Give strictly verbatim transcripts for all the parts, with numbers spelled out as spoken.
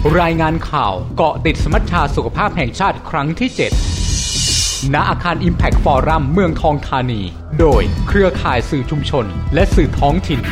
รายงานข่าวเกาะติดสมัชชาสุขภาพแห่งชาติครั้งที่เจ็ดณอาคาร Impact Forum เมืองทองธานีโดยเครือข่ายสื่อชุมชนและสื่อท้องถิ่น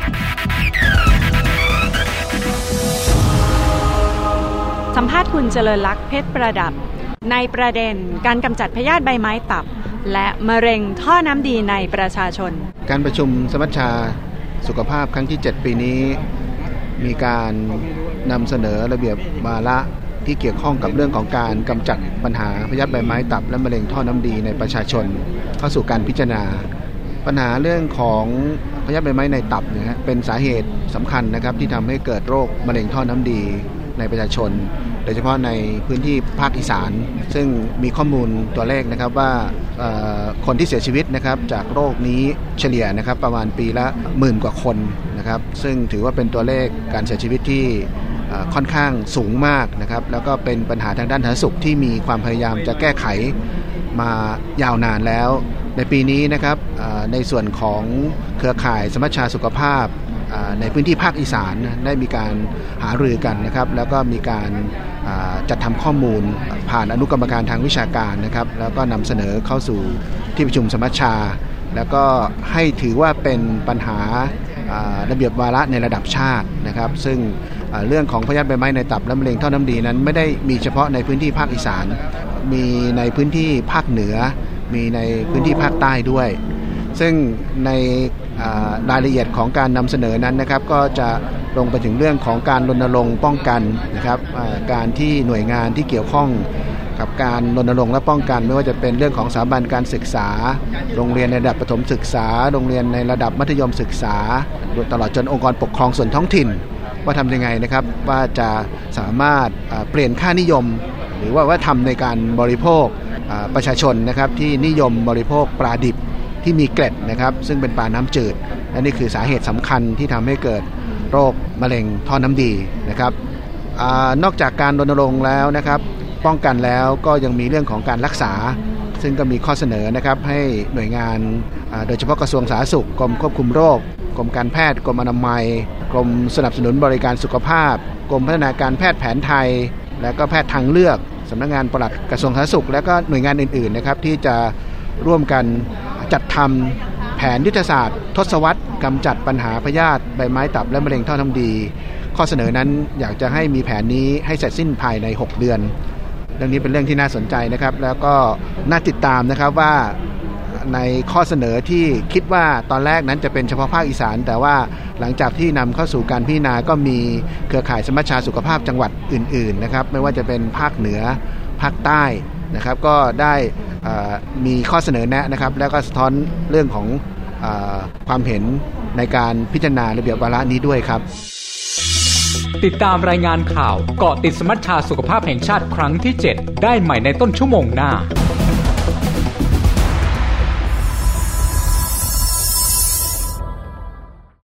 สัมภาษณ์คุณเจริญลักษณ์เพชรประดับในประเด็นการกำจัดพยาธิใบไม้ตับและมะเร็งท่อน้ำดีในประชาชนการประชุมสมัชชาสุขภาพครั้งที่เจ็ดปีนี้มีการนำเสนอระเบียบวาระที่เกี่ยวข้องกับเรื่องของการกำจัดปัญหาพยาธิใบไม้ตับและมะเร็งท่อน้ำดีในประชาชนเข้าสู่การพิจารณาปัญหาเรื่องของพยาธิใบไม้ในตับเนี่ยเป็นสาเหตุสำคัญนะครับที่ทำให้เกิดโรคมะเร็งท่อน้ำดีในประชาชนโดยเฉพาะในพื้นที่ภาคอีสานซึ่งมีข้อมูลตัวเลขนะครับว่าคนที่เสียชีวิตนะครับจากโรคนี้เฉลี่ยนะครับประมาณปีละหมื่นกว่าคนนะครับซึ่งถือว่าเป็นตัวเลขการเสียชีวิตที่ค่อนข้างสูงมากนะครับแล้วก็เป็นปัญหาทางด้านสาธารณสุขที่มีความพยายามจะแก้ไขมายาวนานแล้วในปีนี้นะครับในส่วนของเครือข่ายสมัชชาสุขภาพในพื้นที่ภาคอีสานได้มีการหารือกันนะครับแล้วก็มีการจัดทำข้อมูลผ่านอนุกรรมการทางวิชาการนะครับแล้วก็นำเสนอเข้าสู่ที่ประชุมสมัชชาแล้วก็ให้ถือว่าเป็นปัญหาระเบียบวาระในระดับชาตินะครับซึ่งเรื่องของพยาธิใบไม้ในตับและมะเร็งท่อน้ำดีนั้นไม่ได้มีเฉพาะในพื้นที่ภาคอีสานมีในพื้นที่ภาคเหนือมีในพื้นที่ภาคใต้ด้วยซึ่งในรายละเอียดของการนำเสนอนั้นนะครับก็จะลงไปถึงเรื่องของการรณรงค์ป้องกันนะครับการที่หน่วยงานที่เกี่ยวข้องกับการรณรงค์และป้องกันไม่ว่าจะเป็นเรื่องของสถาบันการศึกษาโรงเรียนในระดับประถมศึกษาโรงเรียนในระดับมัธยมศึกษาตลอดจนองค์กรปกครองส่วนท้องถิ่นว่าทำยังไงนะครับว่าจะสามารถเปลี่ยนค่านิยมหรือว่าว่าทำในการบริโภคประชาชนนะครับที่นิยมบริโภคปลาดิบที่มีเกล็ดนะครับซึ่งเป็นปลาน้ำจืดและนี่คือสาเหตุสำคัญที่ทำให้เกิดโรคมะเร็งท่อน้ำดีนะครับอานอกจากการรณรงค์แล้วนะครับป้องกันแล้วก็ยังมีเรื่องของการรักษาซึ่งก็มีข้อเสนอนะครับให้หน่วยงานโดยเฉพาะกระทรวงสาธารณสุขกรมควบคุมโรคกรมการแพทย์กรมอนามัยกรมสนับสนุนบริการสุขภาพกรมพัฒนาการแพทย์แผนไทยและก็แพทย์ทางเลือกสำนักงานปลัดกระทรวงสาธารณสุขและก็หน่วยงานอื่นๆนะครับที่จะร่วมกันจัดทำแผนยุทธศาสตร์ทศวรรษกำจัดปัญหาพยาธิใบไม้ตับและมะเร็งท่อน้ำดีข้อเสนอนั้นอยากจะให้มีแผนนี้ให้เสร็จสิ้นภายในหกเดือนเรื่องนี้เป็นเรื่องที่น่าสนใจนะครับแล้วก็น่าติดตามนะครับว่าในข้อเสนอที่คิดว่าตอนแรกนั้นจะเป็นเฉพาะภาคอีสานแต่ว่าหลังจากที่นำเข้าสู่การพิจารณาก็มีเครือข่ายสมัชชาสุขภาพจังหวัดอื่นๆนะครับไม่ว่าจะเป็นภาคเหนือภาคใต้นะครับก็ได้มีข้อเสนอแนะนะครับแล้วก็สะท้อนเรื่องของเอ่อความเห็นในการพิจารณาระเบียบวาระนี้ด้วยครับติดตามรายงานข่าวเกาะติดสมัชชาสุขภาพแห่งชาติครั้งที่เจ็ดได้ใหม่ในต้นชั่วโมงหน้า